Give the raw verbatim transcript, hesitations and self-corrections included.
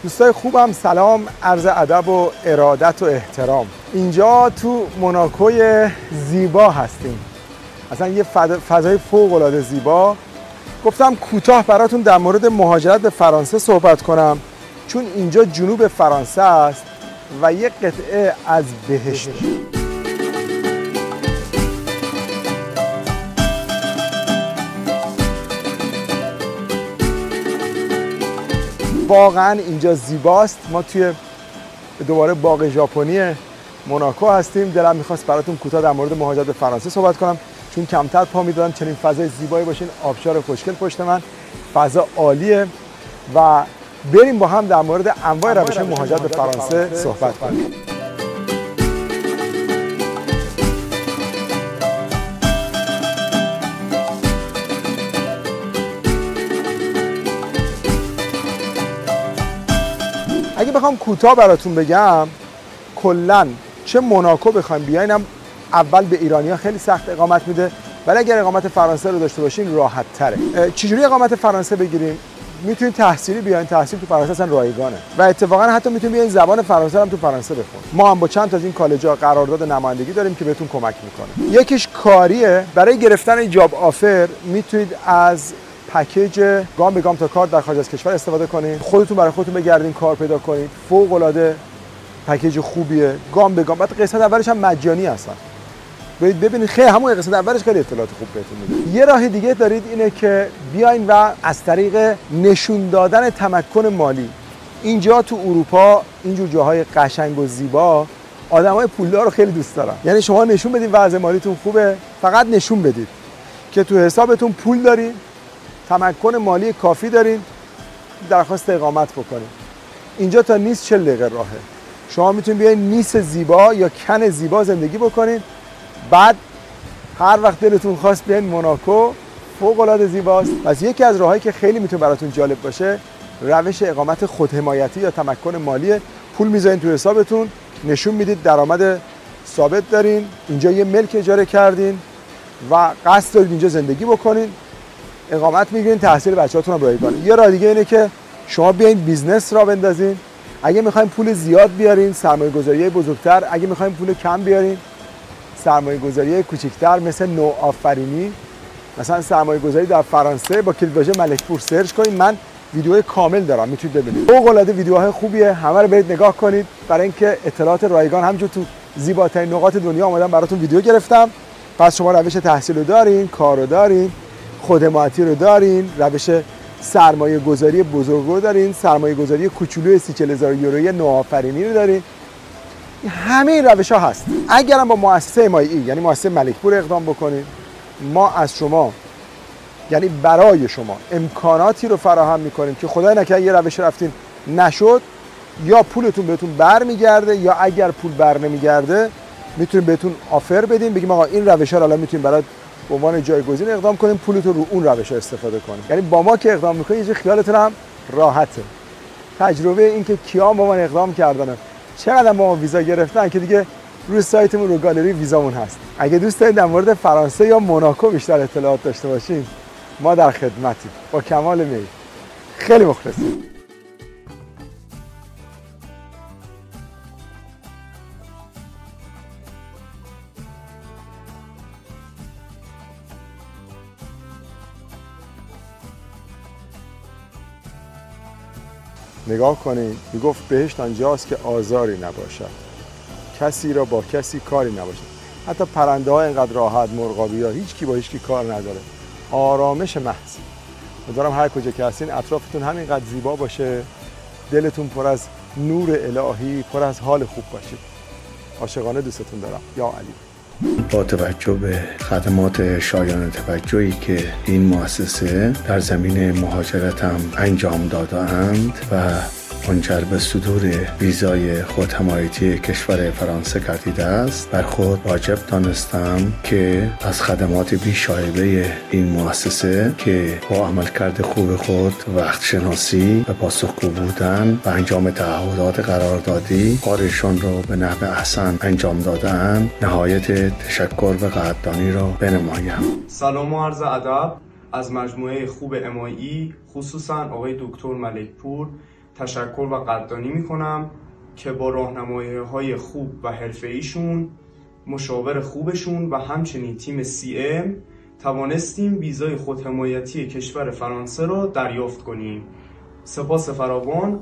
دوستای خوبم سلام، عرض ادب و ارادت و احترام. اینجا تو موناکوی زیبا هستیم، اصلا یه فضای فوق العاده زیبا. گفتم کوتاه براتون در مورد مهاجرت به فرانسه صحبت کنم، چون اینجا جنوب فرانسه است و یه قطعه از بهشت. واقعا اینجا زیباست. ما توی دوباره باغ ژاپنی موناکو هستیم. دلم میخواست براتون کوتاه در مورد مهاجرت به فرانسه صحبت کنم، چون کمتر پا میدادم چنین فضای زیبایی باشین. آبشار خوشگل پشت من، فضا عالیه و بریم با هم در مورد انواع روش مهاجرت به فرانسه صحبت کنیم. اگه بخوام کوتاه براتون بگم، کلاً چه موناکو بخوایم بیاینم، اول به ایرانی‌ها خیلی سخت اقامت میده، ولی اگر اقامت فرانسه رو داشته باشین راحت تره. چجوری اقامت فرانسه بگیریم؟ میتونید تحصیلی بیاین، تحصیل تو فرانسه اصلا رایگانه و اتفاقا حتی میتونید بیاین زبان فرانسه هم تو فرانسه بخونید. ما هم با چند تا از این کالج‌ها قرارداد نمایندگی داریم که بهتون کمک میکنه. یکیش کاریه. برای گرفتن جاب آفر میتونید از پکیج گام به گام تا کار در خارج از کشور استفاده کنید. خودتون برای خودتون بگردین کار پیدا کنید. فوق العاده پکیج خوبیه، گام به گام. بعد قسمت اولش هم مجانی هستن. برید ببینید، خیلی همون قسمت اولش خیلی اطلاعات خوب بهتون میده. یه راه دیگه دارید، اینه که بیاین و از طریق نشون دادن تمکن مالی. اینجا تو اروپا اینجور جاهای قشنگ و زیبا آدمای پولدار رو خیلی دوست دارن. یعنی شما نشون بدید وضع مالیتون خوبه، فقط نشون بدید که تو حسابتون پول دارین، تمکن مالی کافی دارین، درخواست اقامت بکنید. اینجا تا نیس چهل دقیقه راهه. شما میتونید بیاین نیس زیبا یا کن زیبا زندگی بکنید، بعد هر وقت دلتون خواست بیاین موناکو. فوق العاده زیباست. پس یکی از راهایی که خیلی میتونه براتون جالب باشه، روش اقامت خودحمایتی یا تمکن مالی. پول میذارین تو حسابتون، نشون میدید درآمد ثابت دارین، اینجا یه ملک اجاره کردین و قصد دارید اینجا زندگی بکنین، اقامت میگیرین، تحصیل بچه‌هاتون هم رایگانه. یه راه دیگه اینه که شما بیاین بیزنس را بندازین. اگه میخواین پول زیاد بیارین، سرمایه‌گذاری بزرگتر. اگه میخواین پول کم بیارین، سرمایه‌گذاری کوچکتر مثل نوآفرینی. مثلا سرمایه‌گذاری در فرانسه با کلیدواژه ملک پور سرچ کنید. من ویدیوهای کامل دارم، میتونید ببینید. فوق العاده ویدیوهای خوبیه، همه رو برید نگاه کنید. برای اینکه اطلاعات رایگان همونجور تو زیباترین نقاط دنیا اومدم براتون ویدیو گرفتم. پس شما روش تحصیل رو دارین، کار رو دارین، خودحمایتی رو دارین، روش سرمایه گذاری بزرگ رو دارین، سرمایه گذاری کوچولوی سی چهل هزار یورویی نوآفرینی رو دارین. همه این روش ها هست. اگرم با مؤسسه حمایتی یعنی مؤسسه ملک پور اقدام بکنید، ما از شما یعنی برای شما امکاناتی رو فراهم میکنیم که خدای نکنه یه روش رفتین نشد، یا پولتون بهتون برمیگرده، یا اگر پول بر نمیگرده میتونیم بهتون آفر بدیم، بگیم آقا این روش ها رو الان میتونیم برات به عنوان جایگزین اقدام کنیم، پولتون رو اون روش ها استفاده کنیم. یعنی با ما که اقدام میکنید یه خیالتون هم راحته. تجربه این که کیا با ما اقدام کردن، چقدر ما ویزا گرفتن که دیگه روی سایتمون رو گالری ویزامون هست. اگه دوست دارید در مورد فرانسه یا موناکو بیشتر اطلاعات داشته باشین، ما در خدمتیم با کمال میل. خیلی مخلصیم. نگاه کنید، میگفت بهشت آنجاست که آزاری نباشد، کسی را با کسی کاری نباشد. حتی پرنده ها اینقدر راحت، مرغابی ها، هیچ کی با هیچ کی کار نداره. آرامش محض. امیدوارم هر کجا که هستین اطرافتون همینقدر زیبا باشه، دلتون پر از نور الهی، پر از حال خوب باشید. عاشقانه دوستتون دارم. یا علی. با توجه به خدمات شایان توجهی که این مؤسسه در زمین مهاجرت هم انجام داده‌اند و منجر به صدور ویزای خودحمایتی کشور فرانسه گردیده است، بر خود واجب دانستم که از خدمات بی‌شایبه این مؤسسه که با عملکرد خوب خود، وقت شناسی و پاسخگو بودن و انجام تعهدات قراردادی کارشان را به نحو احسن انجام دادن، نهایت تشکر و قدردانی را بنمایم. سلام و عرض ادب از مجموعه خوب ام آی ای، خصوصا آقای دکتر ملک پور تشکر و قدردانی میکنم که با راهنمایی‌های خوب و حرفه‌ایشون، مشاور خوبشون و همچنین تیم سی ام توانستیم ویزای خودحمایتی کشور فرانسه را دریافت کنیم. سپاس فراوان